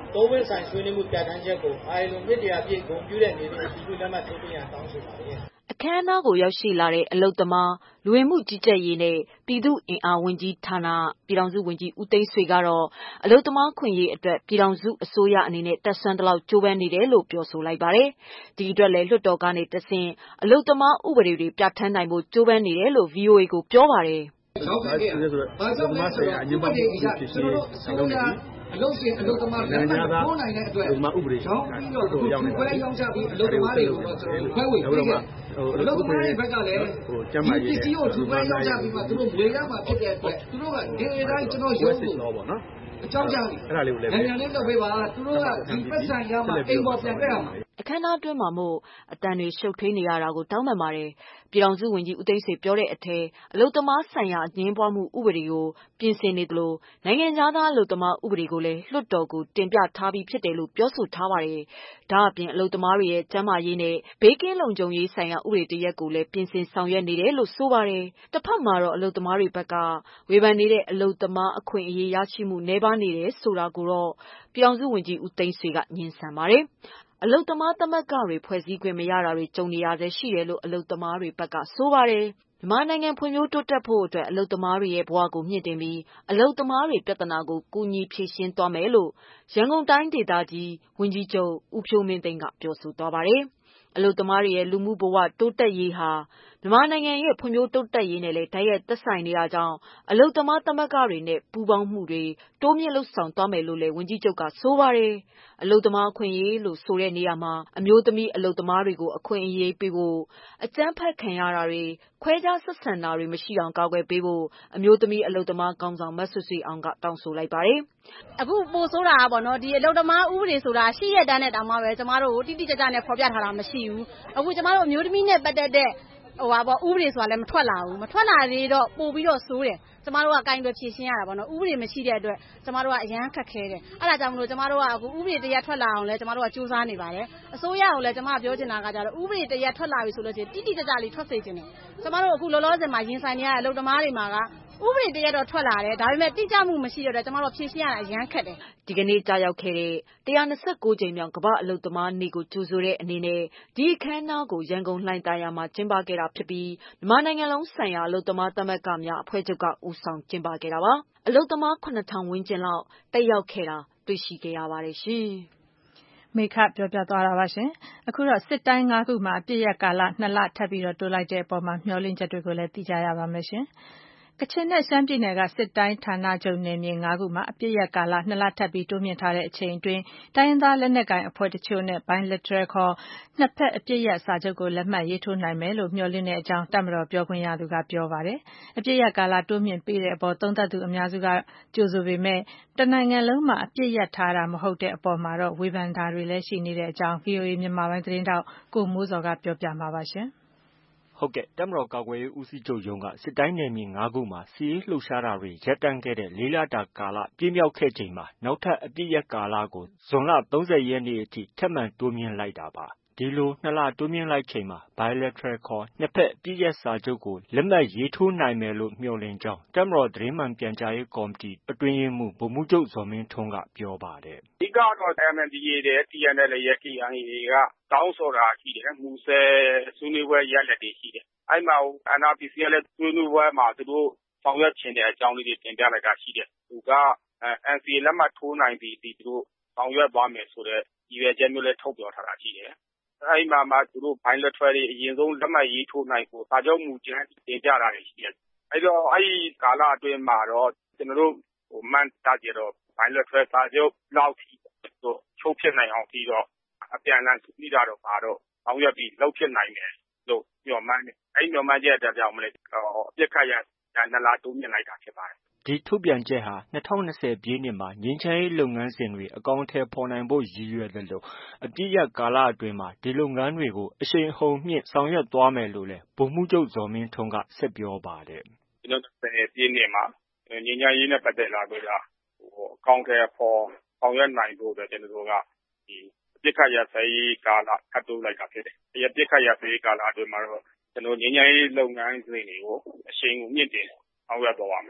သုံးပွင့်ဆိုင်ဆွေးနွေးမှုပြဋ္ဌာန်းချက်ကို ILO နှစ်တရာပြည့်ဂုဏ်ပြုတဲ့အနေနဲ့အတည်ပြုလက်မှတ်ထိုးပေးရန်တောင်းဆိုပါတယ်။အခမ်းအနားကိုရောက်ရှိလာတဲ့အလုပ်သမား၊လူဝင်မှုကြီးကြပ်ရေးနဲ့ပြည်သူ့အင်အားဝန်ကြီးဌာနပြည်ထောင်စုဝန်ကြီးဦးသိန်းဆွေကတော့အလုပ်သမားအခွင့်အရေးအတွက်ပြည်ထောင်စုအစိုးရအနေနဲ့တတ်စွမ်းသလောက်ကြိုးပမ်းနေတယ်လို့ပြောဆိုလိုက်ပါတယ်။ ဒီအတွက်လည်းလွှတ်တော်ကနေတဆင့်အလုပ်သမားဥပဒေတွေပြဋ္ဌာန်းနိုင်ဖို့ကြိုးပမ်းနေတယ်လို့ VOA ကိုပြောပါတယ်။ဘာကြောင့်လဲဆိုတော့ဥပဒေအရကျွန်တော်တို့အစိုးရအလုပ်ရှင်အလုပ်သမားလက်မှတ်ထိုးနိုင်တဲ့အတွက်ရောင်းပြီးတော့ခွဲရောင်းချပြီးအလုပ်သမားတွေကိုတော့ကျွန်တော်ခွဲဝေပေးခဲ့အလုပ်သမားတွေဘက်ကလည်းဒီပစ္စည်းကိုသူခွဲရောင်းချပြီးမှသူတို့ငွေရမှာဖြစ်တဲ့အတွက်သူတို့ကနေတိုင်းကျွန်တော်ရုံးကိုအကြောင်းကြားနေအဲ့ဒါလေးကိုလည်းနိုင်ငံလေးလုပ်ပေးပါသူတို့ကဒီပတ်စံရမှာအိမ်ပေါ်ပြန်ခဲ့ရမှာအခမ်းအနားအတွင်းမှာမို့အတန်တွေရှုပ်ထွေးနေရတာကိုတောင်းပန်ပါတယ်။ပြည်ထောင်စုဝန်ကြီးဦးသိန်းဆွေပြောတဲ့အထက်အလုပ်သမားဆိုင်ရာအငြင်းပွားမှုဥပဒေကိုပြင်ဆင်နေသလိုနိုင်ငံခြားသားအလုပ်သမားဥပဒေကိုလည်းလွှတ်တော်ကိုတင်ပြထားပြီးဖြစ်တယ်လို့ပြောဆိုထားပါတယ်။ဒါအပြင်အလုပ်သမားတွေရဲ့ကျန်းမာရေးနဲ့ဘေးကင်းလုံခြုံရေးဆိုင်ရာဥပဒေတရပ်ကိုလည်းပြင်ဆင်ဆောင်ရွက်နေတယ်လို့ဆိုပါတယ်။တစ်ဖက်မှာတော့အလုပ်သမားတွေဘက်ကဝေဖန်နေတဲ့အလုပ်သမားအခွင့်အရေးရရှိမှုနည်းပါးနေတယ်ဆိုတာကိုတော့ပြည်ထောင်စုဝန်ကြီးဦးသိန်းဆွေကငြင်းဆန်ပါတယ်။အလုပ်သမားသမဂ္ဂတွေဖွဲ့စည်းခွင့်မရတာတွေကြုံနေရဆဲရှိတယ်လို့အလုပ်သမားတွေဘက်ကဆိုပါတယ်။မြန်မာနိုင်ငံဖွံ့ဖြိုးတိုးတက်ဖို့အတွက်အလုပ်သမားတွေရဲ့ဘဝကိုမြှင့်တင်ပြီးအလုပ်သမားတွေပြဿနာကိုကူညီဖြေရှင်းသွားမယ်လို့ရန်ကုန်တိုင်းဒေသကြီးဝန်ကြီးချုပ်ဦးဖြိုးမင်းသိန်းကပြောဆိုသွားပါတယ်။အလုပ်သမားတွေရဲ့လူမှုဘဝတိုးတက်ရေးဟာမြန်မာနိုင်ငံရဲ့ဖွံ့ဖြိုးတိုးတက်ရေးနဲ့လည်းတိုက်ရိုက်သက်ဆိုင်နေတာကြောင့်အလုပ်သမားသမဂ္ဂတွေနဲ့ပူးပေါင်းမှုတွေတိုးမြင့်လုပ်ဆောင်သွားမယ်လို့လည်းဝန်ကြီးချုပ်ကဆိုပါတယ်။အလုပ်သမားအခွင့်အရေးလို့ဆိုတဲ့နေရာမှာအမျိုးသမီးအလုပ်သမားတွေကိုအခွင့်အရေးပေးဖို့အကြမ်းဖက်ခံရတာတွေခွဲခြားဆက်ဆံတာတွေမရှိအောင်ကာကွယ်ပေးဖို့အမျိုးသမီးအလုပ်သမားခေါင်းဆောင်မဆွေဆွေအောင်ကတောင်းဆိုလိုက်ပါတယ်။အခုပိုဆိုးတာပေါ့နော်ဒီအလုပ်သမားဥပဒေဆိုတာရှိရတဲ့နဲ့တောင်မှပဲကျမတို့ကိုတိတိကျကျနဲ့ဖော်ပြထားတာမရှိဘူး။အခုကျမတို့အမျိုးသမီးနဲ့ပတ်သက်တဲ့ဥပဒေဆိုတာလည်းမထွက်လာဘူးမထွက်လာသေးတော့ပို့ပြီးတော့ဆိုးတယ်ကျမတို့ကကင်တွယ်ဖြေရှင်းရတာပေါ့နော်ဥပဒေမရှိတဲ့အတွက်ကျမတို့ကအရန်ခက်ခဲတယ်အဲ့ဒါကြောင့်မလို့ကျမတို့ကအခုဥပဒေတရက်ထွက်လာအောင်လဲကျမတို့ကစူးစမ်းနေပါတယ်အစိုးရကိုလည်းကျမပြောချင်တာကကြတော့ဥပဒေတရက်ထွက်လာပြီဆိုလို့ရှိရင်တိတိကျကျလေးထွက်စေချင်တယ်ကျမတို့အခုလောလောဆယ်မှာရင်ဆိုင်နေရတဲ့အလုပ်သမားတွေမှာကဥပဒေတရက်တော့ထွက်လာတယ်ဒါပေမဲ့တိကျမှုမရှိတော့ကျမတို့ဖြေရှင်းရတာအရန်ခက်တယ်ဒီကနေ့ကြာရောက်ခဲ့တဲ့129ကြိမ်မြောက်ကမ္ဘာအလုပ်သမားနေ့ကိုကြိုဆိုတဲ့အနေနဲ့ဒီအခမ်းအနားကိုရန်ကုန်လှိုင်သာယာမှာကျင်းပခဲ့တာဖြစ်ပြီးမြန်မာနိုင်ငံလုံးဆိုင်ရာအလုပ်သမားသမဂ္ဂများအဖွဲ့ချုပ်ကဦးဆောင်ကျင်းပခဲ့တာပါအလုပ်သမား 9,000 ဝန်းကျင်လောက်တက်ရောက်ခဲ့တာတွေ့ရှိခဲ့ရပါတယ်ရှင်မေခပြောပြသွားတာပါရှင်အခုတော့စစ်တိုင်း5ခုမှာအပြည့်ရကာလ2လထပ်ပြီးတော့တိုးလိုက်တဲ့အပေါ်မှာမျှော်လင့်ချက်တွေကိုလည်းသိကြရပါမယ်ရှင်ကချင်နဲ့ရှမ်းပြည်နယ်ကစစ်တိုင်းဌာနချုပ်နယ်မြေ5ခုမှာအပြည့်ရကာလ2လထပ်ပြီးတိုးမြင့်ထားတဲ့အချိန်အတွင်းတိုင်းရင်းသားလက်နက်ကိုင်အဖွဲ့တချို့နဲ့ bilateral ခေါ်နှစ်ဖက်အပြည့်ရစာချုပ်ကိုလက်မှတ်ရေးထိုးနိုင်မယ်လို့မျှော်လင့်တဲ့အကြောင်းတပ်မတော်ပြောခွင့်ရသူကပြောပါတယ်အပြည့်ရကာလတိုးမြင့်ပေးတဲ့အပေါ်သုံးသပ်သူအများစုကကြိုဆိုပေမဲ့တနိုင်ငံလုံးမှာအပြည့်ရထားတာမဟုတ်တဲ့အပေါ်မှာတော့ဝေဖန်တာတွေလည်းရှိနေတဲ့အကြောင်း VOA မြန်မာပိုင်းသတင်းတောက်ကိုမိုးစော်ကပြောပြမှာပါရှင်ဟုတ်ကဲ့တပ်မတော်ကာကွယ်ရေးဦးစီးချုပ်ရုံးကစစ်တိုင်းနယ်မြေ5ခုမှာစီးရေးလှုပ်ရှားတာတွေရပ်တန့်ခဲ့တဲ့4လတာကာလပြည့်မြောက်ခဲ့ချိန်မှာနောက်ထပ်အပြည့်ရကာလကိုဇွန်လ30ရက်နေ့အထိထပ်မံတိုးမြင့်လိုက်တာပါဒီလို2လတိုးမြင့်လိုက်ချိန်မှာ bilateral ခေါ်နှစ်ဖက်အပြည့်ရစာချုပ်ကိုလက်မှတ်ရေးထိုးနိုင်မယ်လို့မျှော်လင့်ကြောင်းတပ်မတော်သတင်းမှန်ပြန်ကြားရေးကော်မတီအတွင်းရေးမှူးဗိုလ်မှူးချုပ်ဇော်မင်းထွန်းကပြောပါတယ်အဓိကတော့ MNDAA တဲ့ TNLA ရဲ့ KIA ကတောင်းဆိုတာရှိတယ်မူဆယ်ဆွေးနွေးပွဲရလဒ်တွေရှိတယ်အဲ့မှာ NRPC ကလည်းဆွေးနွေးပွဲမှာသူတို့ဆောင်ရွက်ချင်တဲ့အကြောင်းလေးတွေတင်ပြလိုက်တာရှိတယ်သူက NCA လက်မှတ်ထိုးနိုင်ပြီးသူတို့ဆောင်ရွက်သွားမယ်ဆိုတဲ့ရည်ရွယ်ချက်မျိုးလည်းထုတ်ပြောထားတာရှိတယ်အဲ့မှာသူတို့ bilateral တွေအရင်ဆုံးလက်မှတ်ရေးထိုးနိုင်ဖို့စာချုပ်မူကြမ်းတင်ပြတာတွေရှိတယ်အဲ့တော့အဲ့ဒီကာလအတွင်းမှာတော့ကျွန်တော်တို့မှန်တာကြတော့ bilateral စာချုပ်လောက်ထိတို့ချုပ်ဖြစ်နိုင်အောင်ပြီးတော့အပြန်အလှန်ဆွေးနွေးတာတော့ပါတော့ဆောင်ရွက်ပြီးလုပ်ဖြစ်နိုင်မယ်လို့ညွှန်မှန်းတယ်အဲ့ဒီညွှန်မှန်းချက်အကြောင်းမလဲအပြစ်ခတ်ရ2လတိုးမြင့်လိုက်တာဖြစ်ပါတယ်ဒီထုတ်ပြန်ချက်ဟာ2020ပြည့်နှစ်မှာငြိမ်းချမ်းရေးလုပ်ငန်းစဉ်တွေအကောင့်ထဲပေါ်နိုင်ဖို့ရည်ရွယ်တယ်လို့အပြည့်ရကာလအတွင်းမှာဒီလုပ်ငန်းတွေကိုအရှိန်အဟုန်မြင့်ဆောင်ရွက်သွားမယ်လို့လည်းဗိုလ်မှူးချုပ်ဇော်မင်းထွန်းကဆက်ပြောပါတယ်ကျွန်တော်20ပြည့်နှစ်မှာငြိမ်းချမ်းရေးနဲ့ပတ်သက်လာပြီးတော့အကောင့်ထဲပေါ်ဆောင်ရွက်နိုင်ဖို့အတွက်ကျွန်တော်တို့ကဒီအပြစ်ခတ်ရစရေးကာလထပ်တိုးလိုက်တာဖြစ်တယ်ဒီအပြစ်ခတ်ရစရေးကာလအတွင်းမှာတော့ကျွန်တော်ငြိမ်းချမ်းရေးလုပ်ငန်းစဉ်တွေကိုအရှိန်ကိုမြင့်တင်ဆောင်ရွက်သွားပါမယ်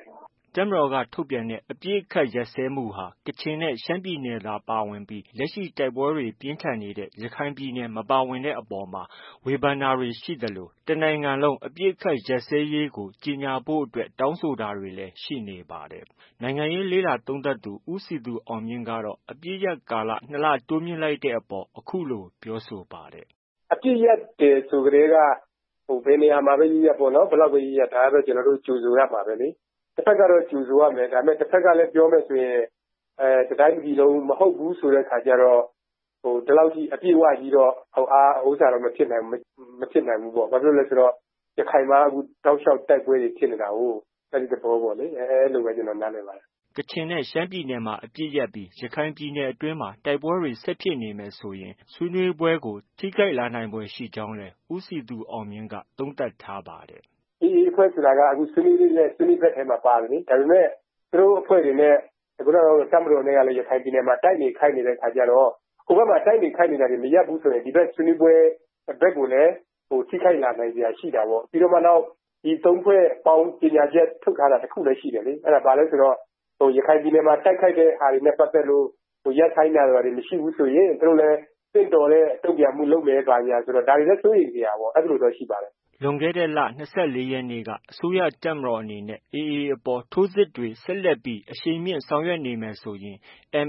တပ်မတော်ကထုတ်ပြန်တဲ့အပစ်အခတ်ရပ်စဲမှုဟာကချင်နဲ့ရှမ်းပြည်နယ်သာပါဝင်ပြီးလက်ရှိတိုက်ပွဲတွေပြင်းထန်နေတဲ့ရခိုင်ပြည်နယ်မပါဝင်တဲ့အပေါ်မှာဝေဖန်တာတွေရှိသလိုတနိုင်ငံလုံးအပစ်အခတ်ရပ်စဲရေးကိုကြေညာဖို့အတွက်တောင်းဆိုတာတွေလည်းရှိနေပါတယ်။နိုင်ငံရေးလေ့လာသုံးသပ်သူဦးစီသူအောင်မြင့်ကတော့အပစ်ရပ်ကာလ2 လတိုးမြင့်လိုက်တဲ့အပေါ်အခုလိုပြောဆိုပါတယ်။အပစ်ရပ်တယ်ဆိုကြတဲ့ကဘယ်နေရာမှာပဲရပ်ပေါ့နော်ဘယ်လောက်ပဲရပ်ဒါကတော့ကျွန်တော်တို့ကြိုဆိုရမှာပဲလေ။တစ်ဖက်ကတော့ကြိုဆိုရမယ်ဒါပေမဲ့တစ်ဖက်ကလည်းပြောမယ်ဆိုရင်တတိုင်းပြည်လုံးမဟုတ်ဘူးဆိုတဲ့ခါကျတော့ဒီလောက်ကြီးအပြည့်အဝကြီးတော့ဥစ္စာတော့မဖြစ်နိုင်ဘူးပေါ့။ဘာဖြစ်လို့လဲဆိုတော့ရခိုင်မှာအခုတောက်လျှောက်တိုက်ပွဲတွေဖြစ်နေတာကိုအဲဒီသဘောပေါ့လေအဲလိုပဲကျွန်တော်နားလည်ပါတယ်။ကချင်နဲ့ရှမ်းပြည်နယ်မှာအပြစ်ရပ်ပြီးရခိုင်ပြည်နယ်အတွင်းမှာတိုက်ပွဲတွေဆက်ဖြစ်နေမယ်ဆိုရင်ဆွေးနွေးပွဲကိုထိခိုက်လာနိုင်ဖွယ်ရှိကြောင်းလည်းဦးစီသူအောင်မြင့်ကသုံးသပ်ထားပါတယ်။ဒီအဖွဲ့ဆိုတာကအခုဆွေးနွေးဘက်ထဲမှာပါတယ်လေဒါပေမဲ့သူတို့အဖွဲ့တွေနဲ့ခုနကတပ်မတော်နဲ့ကလည်းရခိုင်ပြည်နယ်မှာတိုက်နေခိုက်နေတဲ့ခါကျတော့ဟိုဘက်မှာတိုက်နေခိုက်နေတာတွေမရပ်ဘူးဆိုရင်ဒီဘက်ဆွေးနွေးပွဲဘက်ကိုလည်းထိခိုက်လာနိုင်ကြရှိတာပေါ့ပြီးတော့မှနောက်ဒီသုံးဖွဲ့ပေါင်းပညာချက်ထုတ်ထားတာတစ်ခုလည်းရှိတယ်လေအဲ့ဒါဘာလဲဆိုတော့ရခိုင်ပြည်နယ်မှာတိုက်ခိုက်တဲ့ဟာတွေနဲ့ပတ်သက်လို့ရပ်ဆိုင်တာတွေမရှိဘူးဆိုရင်သူတို့လည်းတင့်တော်တဲ့တုံ့ပြန်မှုလုပ်မယ်ပါညာဆိုတော့ဒါတွေလည်းစိုးရိမ်ကြရပါအဲ့လိုတော့ရှိပါတယ်လွန်ခဲ့တဲ့လ24ရက်နေ့ကအစိုးရတပ်မတော်အနေနဲ့ AA အပေါ်ထိုးစစ်တွေဆက်လက်ပြီးအရှိန်မြင့်ဆောင်ရွက်နေမယ်ဆိုရင်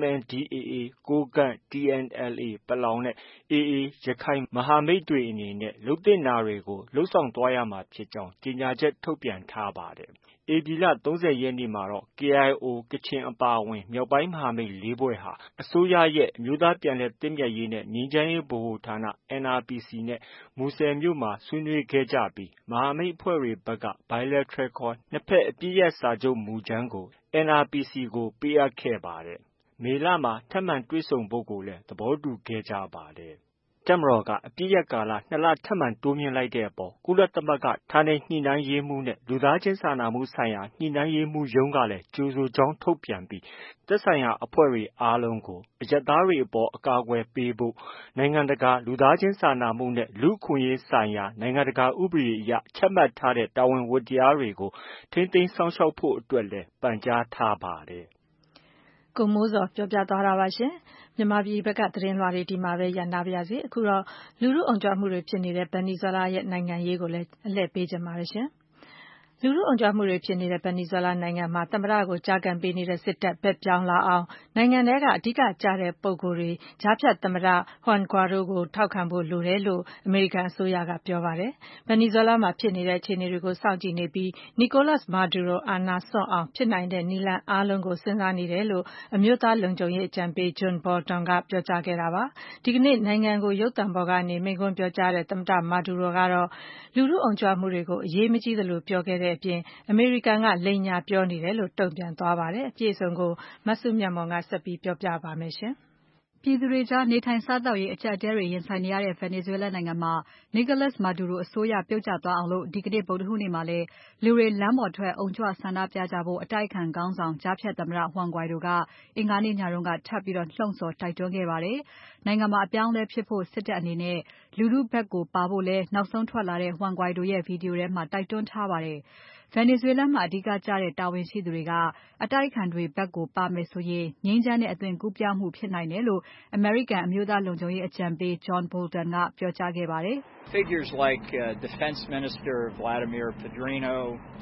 MNDAA ကိုးကန့် TNLA ပလောင်နဲ့ AA ရခိုင်မဟာမိတ်တွေအနေနဲ့လုပ်သင့်တာတွေကိုလုပ်ဆောင်သွားရမှာဖြစ်ကြောင်းကြေညာချက်ထုတ်ပြန်ထားပါတယ်။ဧပြီလ30ရက်နေ့မှာတော့ KIO ကချင်အပါအဝင်မြောက်ပိုင်းမဟာမိတ်၄ဖွဲ့ဟာအစိုးရရဲ့အမျိုးသားပြန်လည်သင့်မြတ်ရေးနဲ့ငြိမ်းချမ်းရေးဗဟိုဌာန NRPC နဲ့မူဆယ်မြို့မှာဆွေးနွေးခဲ့ကြပြီးမဟာမိတ်အဖွဲ့တွေဘက်က Bilateral ခေါ်နှစ်ဖက်အပစ်ရပ်စာချုပ်မူကြမ်းကို NRPC ကိုပေးအပ်ခဲ့ပါတယ်။မေလမှာထပ်မံတွေ့ဆုံဖို့ကိုလည်းသဘောတူခဲ့ကြပါတယ်။တပ်မတော်ကအပစ်ရပ်ကာလ2 လထပ်မံတိုးမြင့်လိုက်တဲ့အပေါ်ကုလသမဂ္ဂဌာနေညှိနှိုင်းရေးမှူးနဲ့လူသားချင်းစာနာမှုဆိုင်ရာညှိနှိုင်းရေးမှူးရုံးကလည်းကြိုဆိုကြောင်းထုတ်ပြန်ပြီးသက်ဆိုင်ရာအဖွဲ့တွေအားလုံးကိုအရပ်သားတွေအပေါ်အကာအကွယ်ပေးဖို့နိုင်ငံတကာလူသားချင်းစာနာမှုနဲ့လူ့အခွင့်အရေးဆိုင်ရာနိုင်ငံတကာဥပဒေအရချမှတ်ထားတဲ့တာဝန်ဝတ္တရားတွေကိုထိန်းသိမ်းစောင့်ရှောက်ဖို့အတွက်လည်းပန်ကြားထားပါတယ်။ကိုမိုးဇော်ပြောပြသွားတာပါရှင်။မြန်မာပြည်ဘက်ကသတင်းလွှာတွေဒီမှာပဲရပ်နားပါရစေ။အခုတော့လူထုအုံကြွမှုတွေဖြစ်နေတဲ့ဗင်နီဇွဲလားရဲ့နိုင်ငံရေးကိုလည်းအလှည့်ပေးကြပါရစေ။လူထုအုံကြွမှုတွေဖြစ်နေတဲ့ဗင်နီဇွဲလားနိုင်ငံမှာသမ္မတကိုကြာကန်ပေးနေတဲ့စစ်တပ်ဘက်ပြောင်းလာအောင်နိုင်ငံထဲကအဓိကကျတဲ့ပုဂ္ဂိုလ်တွေကြားဖြတ်သမ္မတJuan Guaidoကိုထောက်ခံဖို့လိုတယ်လို့အမေရိကန်အစိုးရကပြောပါတယ်။ဗင်နီဇွဲလားမှာဖြစ်နေတဲ့အခြေအနေတွေကိုစောင့်ကြည့်နေပြီးNicolas Maduroအာဏာစွန့်အောင်ဖြစ်နိုင်တဲ့နည်းလမ်းအားလုံးကိုစဉ်းစားနေတယ်လို့အမျိုးသားလုံခြုံရေးအကြံပေးJohn Bolton ကပြောကြားခဲ့တာပါ။ဒီကနေ့နိုင်ငံကိုရုပ်သံပေါ်ကနေမိန့်ခွန်းပြောကြားတဲ့သမ္မတMaduroကတော့လူထုအုံကြွမှုတွေကိုအရေးမကြီးသလိုပြောခဲ့တဲ့အပြင်အမေရိကန်ကလိမ်ညာပြောနေတယ်လို့တုံ့ပြန်သွားပါတယ်။အပြည့်အစုံကိုမစုမြတ်မွန်ကဆက်ပြီးပြောပြပါမယ်။ပြည်သူတွေကြားနေထိုင်စားသောက်ရေးအကျပ်အတည်းတွေရင်ဆိုင်နေရတဲ့ဗင်နီဇွဲလားနိုင်ငံမှာ Nicolas Maduro အစိုးရပြုတ်ကျသွားအောင်ဒီကနေ့ဗုဒ္ဓဟူးနေ့မှာလည်းလူတွေလမ်းပေါ်ထွက်အုံကြွဆန္ဒပြကြဖို့အတိုက်အခံခေါင်းဆောင်ကြားဖြတ်သမ္မတJuan Guaidoကအင်္ဂါနေ့ညကထပ်ပြီးလှုံ့ဆော်တိုက်တွန်းခဲ့ပါတယ်။နိုင်ငံမှာအပြောင်းအလဲဖြစ်ဖို့စစ်တပ်အနေနဲ့လူထုဘက်ကိုပါဖို့လည်းနောက်ဆုံးထွက်လာတဲ့ Juan Guaido ရဲ့ဗီဒီယိုထဲမှာတိုက်တွန်းထားပါတယ်။ဗင်နီဇွဲလားမှာအဓိကကျတဲ့တာဝန်ရှိသူတွေကအတိုက်အခံတွေဘက်ကိုပါမယ်ဆိုရင်ငြိမ်းချမ်းတဲ့အသွင်ကူးပြောင်းမှုဖြစ်နိုင်တယ်လို့အမေရိကန်အမျိုးသားလုံခြုံရေးအကြံပေးJohn Bolton ကပြောကြားခဲ့ပါတယ်။ Figures like Defense Minister Vladimir Padrino,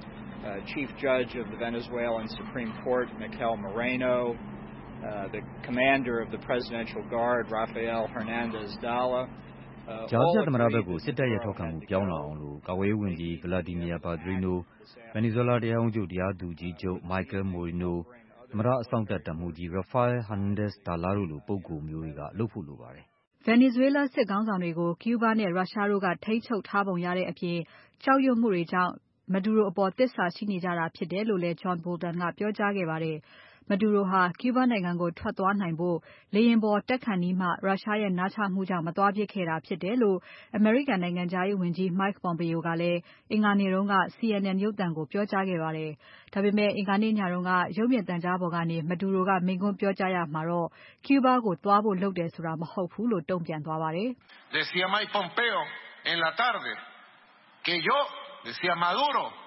Chief Judge of the Venezuelan Supreme Court Miguel Moreno, the Commander of the Presidential Guard Rafael Hernandez Dalla ကြားဖြတ်သမ္မတဘက်ကိုစစ်တပ်ရဲ့ထောက်ခံမှုပြောင်းလာအောင်လို့ကာကွယ်ရေးဝန်ကြီး Vladimir Padrino, Venezuela တရားရုံးချုပ်တရားသူကြီးချုပ် Miguel Moreno, သမ္မတအစောင့်တပ်တပ်မှူးကြီး Rafael Hernandez Dalla တို့လိုပုဂ္ဂိုလ်မျိုးတွေကလုပ်ဖို့လိုပါတယ်။ Venezuela စစ်ခေါင်းဆောင်တွေကို Cuba နဲ့ Russia တို့ကထိန်းချုပ်ထားပုံရတဲ့အပြင်ကြောက်ရွံ့မှုတွေကြောင့် Maduro အပေါ်သစ္စာရှိနေကြတာဖြစ်တယ်လို့လည်း John Bolton ကပြောကြားခဲ့ပါတယ်။ Maduro ဟာ Cuba နိုင်ငံကိုထွက်သွားနိုင်ဖို့လေယာဉ်ပေါ်တက်ခါနီးမှ Russia ရဲ့နားချမှုကြောင့်မသွားဖြစ်ခဲ့တာဖြစ်တယ်လို့အမေရိကန်နိုင်ငံခြားရေးဝန်ကြီး Mike Pompeo ကလည်းအင်္ဂါနေ့က CNN ရုပ်သံကိုပြောကြားခဲ့ပါတယ်။ဒါပေမဲ့အင်္ဂါနေ့ညကရုပ်မြင်သံကြားပေါ်ကနေ Maduro ကမိန့်ခွန်းပြောကြားရာမှာတော့ Cuba ကိုသွားဖို့လုပ်တယ်ဆိုတာမဟုတ်ဘူးလို့တုံ့ပြန်သွားပါတယ်။ Decía Mike Pompeo en la tarde que yo decía Maduro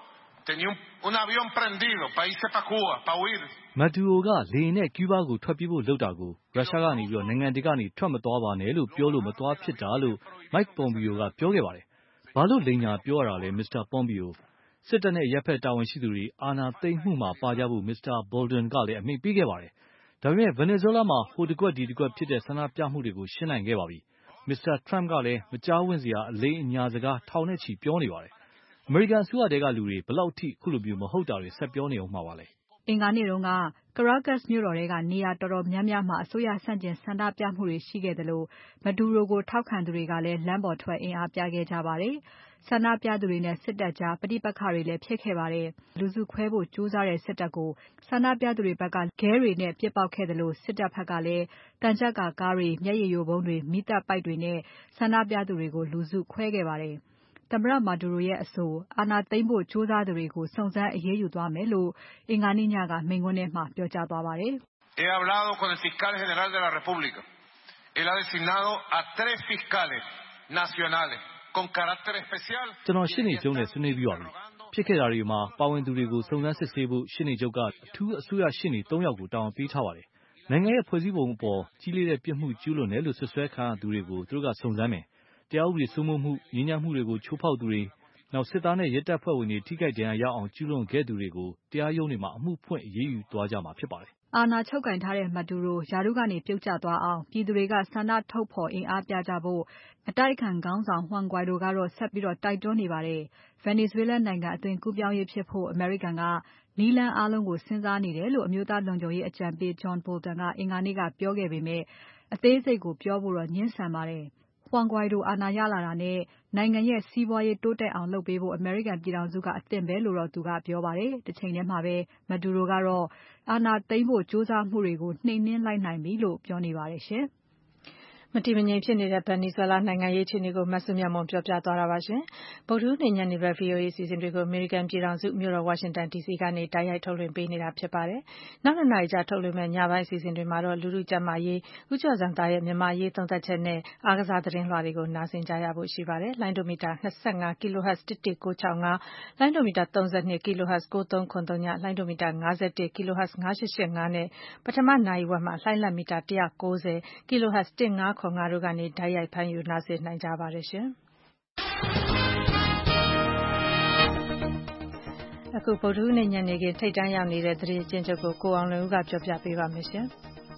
tenía un avión prendido para irse para Cuba, para huir. မဒူရိုကလေနဲ့ကျူးဘားကိုထွက်ပြေးဖို့လုပ်တာကိုရုရှားကနေပြီးတော့နိုင်ငံတကာကနေထွက်မသွားပါနဲ့လို့ပြောလို့မသွားဖြစ်တာလို့ Mike Pompeo ကပြောခဲ့ပါတယ်။ဘာလို့လိန်ညာပြောရတာလဲ Mr. Pompeo စစ်တပ်နဲ့ရပ်ဖက်တာဝန်ရှိသူတွေအာဏာသိမ်းမှုမှာပါကြဖို့ Mr. Bolton ကလည်းအမိန့်ပေးခဲ့ပါတယ်။ဒါပေမဲ့ Venezuela မှာဟိုတကွက်ဒီတကွက်ဖြစ်တဲ့ဆန္ဒပြမှုတွေကိုရှင်းနိုင်ခဲ့ပါပြီ။ Mr. Trump ကလည်းမကြားဝင့်စရာအလိမ်အညာစကားထောင်နဲ့ချီပြောနေပါတယ်။အမေရိကန်အစိုးရတဲကလူတွေဘလောက်ထိခုလိုမျိုးမဟုတ်တာတွေဆက်ပြောနေအောင်မှာပါလဲ။အင်္ဂါနေ့တုန်းက Caracas မြို့တော်ထဲကနေရာတော်တော်များများမှာအစိုးရဆန့်ကျင်ဆန္ဒပြမှုတွေရှိခဲ့သလို Maduro ကိုထောက်ခံသူတွေကလည်းလမ်းပေါ်ထွက်အင်အားပြခဲ့ကြပါတယ်။ဆန္ဒပြသူတွေနဲ့စစ်တပ်ကြားပဋိပက္ခတွေလည်းဖြစ်ခဲ့ပါတယ်။လူစုခွဲဖို့ကြိုးစားတဲ့စစ်တပ်ကိုဆန္ဒပြသူတွေဘက်ကခဲတွေနဲ့ပစ်ပေါက်ခဲ့သလိုစစ်တပ်ဘက်ကလည်းတန်ကြပ်ကာကားတွေမျက်ရည်ယိုဗုံးတွေမီးသတ်ပိုက်တွေနဲ့ဆန္ဒပြသူတွေကိုလူစုခွဲခဲ့ပါတယ်။သမ္မတ Maduro ရဲ့အဆိုအာဏာသိမ်းဖို့ကြိုးစားသူတွေကိုစုံစမ်းအရေးယူသွားမယ်လို့အင်္ဂါနေ့ညကမိန့်ခွန်းထဲမှာပြောကြားသွားပါတယ်။ He hablado con el fiscal general de la República. Él ha designado a 3 fiscales nacionales con carácter especial. ကျွန်တော်ရှင်းနေကြုံနဲ့ဆွေးနွေးပြီးပါပြီ။ဖြစ်ခဲ့တာတွေမှာပါဝင်သူတွေကိုစုံစမ်းစစ်ဆေးဖို့ရှင်းနေကြုံကအထူးအစိုးရရှင်းနေ3 ယောက်ကိုတာဝန်ပေးထားပါတယ်။နိုင်ငံရဲ့ဖွဲ့စည်းပုံအပေါ်ကြီးလေးတဲ့ပြစ်မှုကျူးလွန်တယ်လို့ဆွဆွဲခံရသူတွေကိုသူတို့ကစုံစမ်းမယ်။တရားဥပဒေစိုးမိုးမှုငြိမ်းချမ်းမှုတွေကိုချိုးဖောက်သူတွေနောက်စစ်သားနဲ့ရဲတပ်ဖွဲ့ဝင်တွေထိခိုက်ဒဏ်ရာရအောင်ကျူးလွန်ခဲ့သူတွေကိုတရားရုံးတွေမှာအမှုဖွင့်အရေးယူသွားကြမှာဖြစ်ပါတယ်။အာဏာချုပ်ကင်ထားတဲ့ Maduro ရာထူးကနေပြုတ်ကျသွားအောင်ပြည်သူတွေကဆန္ဒထုတ်ဖော်အင်အားပြကြဖို့အတိုက်အခံခေါင်းဆောင် Juan Guaido ကတော့ဆက်ပြီးတိုက်တွန်းနေပါတယ်။ Venezuela နိုင်ငံအသွင်ကူးပြောင်းရေးဖြစ်ဖို့အမေရိကန်ကနည်းလမ်းအားလုံးကိုစဉ်းစားနေတယ်လို့အမျိုးသားလုံခြုံရေးအကြံပေး John Bolton ကအင်္ဂါနေ့ကပြောခဲ့ပေမဲ့အသေးစိတ်ကိုပြောဖို့တော့ငြင်းဆန်ပါတယ်။ Juan Guaido အာဏာရလာတာနဲ့နိုင်ငံရဲ့စီးပွားရေးတိုးတက်အောင်လုပ်ပေးဖို့အမေရိကန်ပြည်ထောင်စုကအသင့်ပဲလို့တော့သူကပြောပါတယ်။တချိန်ထဲမှာပဲ Maduro ကတော့အာဏာသိမ်းဖို့ကြိုးစားမှုတွေကိုနှိမ်နင်းလိုက်နိုင်ပြီလို့ပြောနေပါတယ်ရှင်။မတည်မငြိမ်ဖြစ်နေတဲ့ Venezuela နိုင်ငံရေးအခြေအနေကိုမစုမြတ်မွန်ပြောပြသွားတာပါရှင်။ဗုဒ္ဓဟူးနေ့ညနေဘက် VOA အစီအစဉ်တွေကိုအမေရိကန်ပြည်ထောင်စုမြို့တော် Washington DC ကနေတိုက်ရိုက်ထုတ်လွှင့်ပေးနေတာဖြစ်ပါတယ်။နောက်2 နာရီကြာထုတ်လွှင့်မယ့်ညပိုင်းအစီအစဉ်တွေမှာတော့လူထုကျန်းမာရေးဦးကျော်ဇံသာရဲ့မြန်မာရေးသုံးသပ်ချက်နဲ့အားကစားသတင်းလွှာတွေကိုနားဆင်ကြရဖို့ရှိပါတယ်။လိုင်းဒိုမီတာ25 kHz 11965လိုင်းဒိုမီတာ32 kHz 93ခွန်3ညလိုင်းဒိုမီတာ51 kHz 9885နဲ့ပထမနာရီဝက်မှာလှိုင်းလတ်မီတာ190 kHz 15ခွန်5တို့ကနေတိုက်ရိုက်ဖမ်းယူနားဆင်နိုင်ကြပါတယ်ရှင်။အခုဗုဒ္ဓဟူးနေ့ညနေခင်းထိတ်တန့်ရောက်နေတဲ့သတင်းအကျဉ်းချုပ်ကိုကိုအောင်လွင်ဦးကပြောပြပေးပါမယ်ရှင်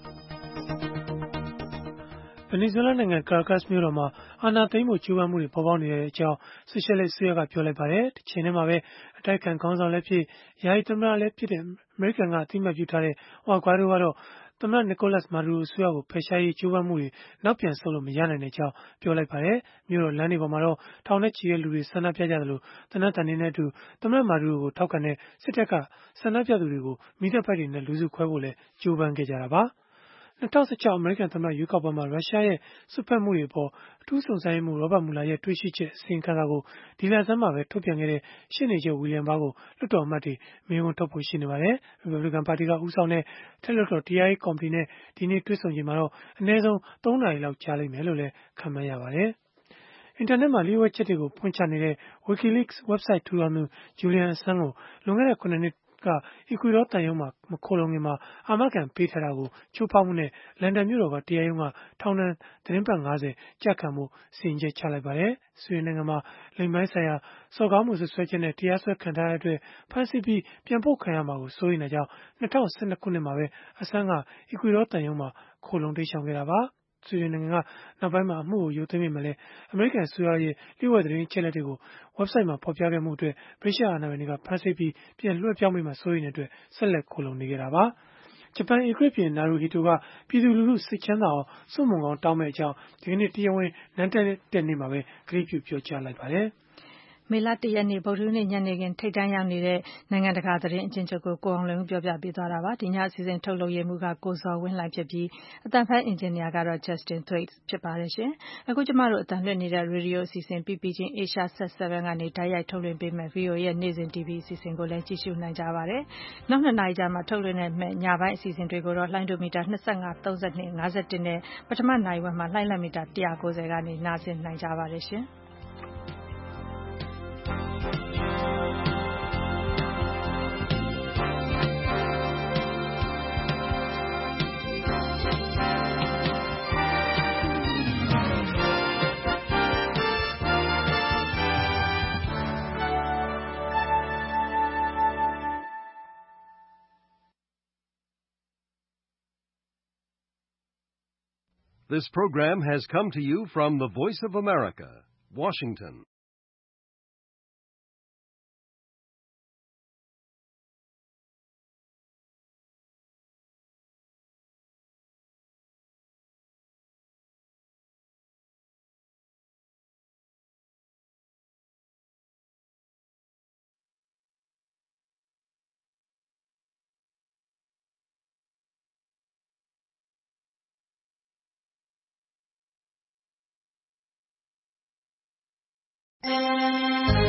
။ Venezuela နိုင်ငံ Caracas မြို့တော်မှာအာဏာသိမ်းဖို့ကြိုးပမ်းမှုတွေပေါ်ပေါက်နေတဲ့အကြောင်း Socialist အစိုးရကပြောလိုက်ပါတယ်။တစ်ချိန်တည်းမှာပဲအတိုက်အခံခေါင်းဆောင်လည်းဖြစ်ယာယီသမ္မတလည်းဖြစ်တဲ့အမေရိကန်ကအသိအမှတ်ပြုထားတဲ့ Juan Guaido ကတော့သမ္မတ Nicolas Maduro အစိုးရကိုဖယ်ရှားရေးကြိုးပမ်းမှုတွေနောက်ပြန်ဆုတ်လို့မရနိုင်တဲ့အကြောင်းပြောလိုက်ပါတယ်။မြို့တော်လမ်းတွေပေါ်မှာတော့ထောင်နဲ့ချီတဲ့လူတွေဆန္ဒပြကြသလိုသေနတ်သံတွေနဲ့အတူသမ္မတ Maduro ကိုထောက်ခံတဲ့စစ်တပ်ကဆန္ဒပြသူတွေကိုမီးသတ်ပိုက်တွေနဲ့လူစုခွဲဖို့လည်းကြိုးပမ်းခဲ့ကြတာပါ။2016အမေရိကန်သမ္မတရွေးကောက်ပွဲမှာရုရှားရဲ့စွက်ဖက်မှုတွေအပေါ်အထူးစုံစမ်းရေးမှူး Robert Mueller ရဲ့တွေ့ရှိချက်အစီရင်ခံစာကိုဒီလဆန်းမှာပဲထုတ်ပြန်ခဲ့တဲ့ရှေ့နေချုပ် William Barr ကိုလွှတ်တော်အမတ်တွေမေးခွန်းထုတ်ဖို့ရှိနေပါတယ်။ Republican ပါတီကဦးဆောင်တဲ့အထက်လွှတ်တော်တရားရေးကော်မတီနဲ့ဒီနေ့တွေ့ဆုံချိန်မှာတော့အနည်းဆုံး3 နာရီလောက်ကြာလိမ့်မယ်လို့လည်းခန့်မှန်းရပါတယ်။ အင်တာနက်မှာလျှို့ဝှက်ချက်တွေကိုဖွင့်ချနေတဲ့ WikiLeaks website ထူထောင်သူ Julian Assange ကိုလွန်ခဲ့တဲ့7 နှစ်က Ecuador သံရုံးမှာမခိုလှုံခင်အာမခံပေးထားတာကိုချိုးဖောက်မှုနဲ့လန်ဒန်မြို့တော်ကတရားရုံးကထောင်ဒဏ်သီတင်းပတ်50ကျခံဖို့စီရင်ချက်ချလိုက်ပါတယ်။ဆွီဒင်နိုင်ငံမှာလိင်ပိုင်းဆိုင်ရာစော်ကားမှုစွပ်စွဲချက်နဲ့တရားစွဲခံထားရတဲ့အတွက်ဖမ်းဆီးပြီးပြန်ပို့ခံရမှာကိုစိုးရိမ်တာကြောင့်2012ခုနှစ်မှာပဲ Assange က Ecuador သံရုံးမှာခိုလှုံတိမ်းရှောင်ခဲ့တာပါ။ဆွီဒင်နိုင်ငံကနောက်ပိုင်းမှာအမှုကိုရုပ်သိမ်းပေမဲ့လည်းအမေရိကန်အစိုးရရဲ့လျှို့ဝှက်သတင်းအချက်အလက်တွေကို website မှာဖော်ပြခဲ့မှုအတွက်ဗြိတိသျှအာဏာပိုင်တွေကဖမ်းဆီးပြီးပြန်လွှဲပြောင်းပေးမှာစိုးရိမ်တဲ့အတွက်ဆက်လက်ခိုလှုံနေခဲ့တာပါ။ဂျပန်ဧကရာဇ်ဘုရင် Naruhito ကပြည်သူလူထုစိတ်ချမ်းသာအောင်စွန့်မွန်ကောင်းတောင်းမယ့်အကြောင်းဒီကနေ့တရားဝင်နန်းတက်တဲ့နေ့မှာပဲကတိပြုပြောကြားလိုက်ပါတယ်။ မေလ 1 ရက်နေ့ဗုဒ္ဓဟူးနေ့ညနေခင်းထိတ်တန့်ရောက်နေတဲ့နိုင်ငံတကာသတင်းအကျဉ်းချုပ်ကိုကိုအောင်လွင်ဦးပြောပြပေးသွားတာပါ။ဒီညအစီအစဉ်ထုတ်လုပ်ရေးမှူးကကိုဇော်ဝင်းလှိုင်ဖြစ်ပြီးအသံဖိုင်းအင်ဂျင်နီယာကတော့ Justin Thwaites ဖြစ်ပါတယ်ရှင်။အခုကျမတို့အသံလွှင့်နေတဲ့ရေဒီယိုအစီအစဉ် PPG Asia Set 7 ကနေတိုက်ရိုက်ထုတ်လွှင့်ပေးမယ့် VOA ရဲ့နေ့စဉ် TV အစီအစဉ်ကိုလည်းကြည့်ရှုနိုင်ကြပါတယ်။နောက်2 နာရီကြာမှထုတ်လွှင့်မယ့်ညပိုင်းအစီအစဉ်တွေကိုတော့လှိုင်းဒိုမီတာ25 32 51နဲ့ပထမနာရီဝက်မှာလှိုင်းလက်မီတာ190ကနေနားဆင်နိုင်ကြပါတယ်ရှင်။ This program has come to you from the Voice of America, Washington. Thank you.